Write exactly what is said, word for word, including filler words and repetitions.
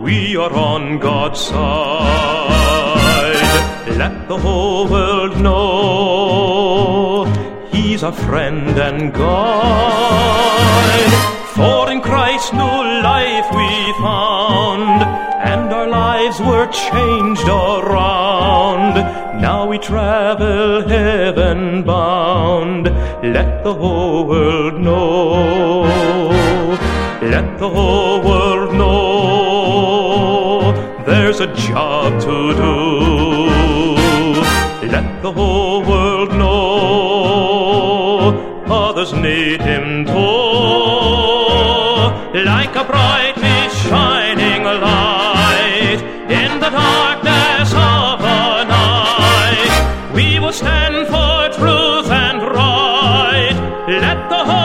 we are on God's side. Let the whole world know He's our friend and guide. For in Christ new life we found, and our lives were changed around. Now we travel heaven bound. Let the whole world know. Let the whole world know there's a job to do. Let the whole world know others need Him too. Like a brightly shining light in the darkness of a night, we will stand for truth and right. Let the whole